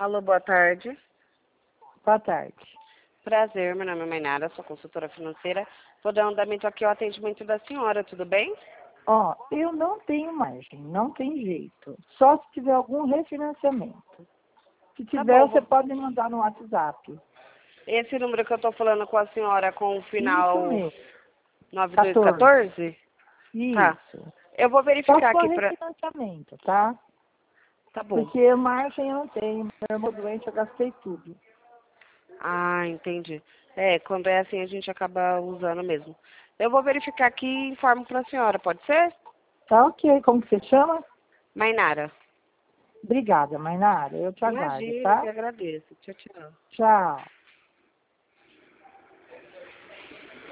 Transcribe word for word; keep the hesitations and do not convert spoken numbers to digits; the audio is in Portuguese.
Alô, boa tarde. Boa tarde. Prazer, meu nome é Mainara, sou consultora financeira. Vou dar um andamento aqui ao atendimento da senhora, tudo bem? Ó, eu não tenho margem, não tem jeito. Só se tiver algum refinanciamento. Se Tá tiver, bom. você vou- pode me mandar no WhatsApp. Esse número que eu tô falando com a senhora com o Isso final mesmo. nove dois um quatorze. quatro? Tá. Isso. Eu vou Só se verificar for aqui pra... refinanciamento, tá? Tá bom. Porque margem eu não tenho. Meu irmão doente, eu gastei tudo. Ah, entendi. É, quando é assim a gente acaba usando mesmo. Eu vou verificar aqui e informo pra senhora, pode ser? Tá ok. Como que você chama? Mainara. Obrigada, Mainara. Eu te aguardo, Imagina, eu que tá? agradeço. Tchau, tchau. Tchau.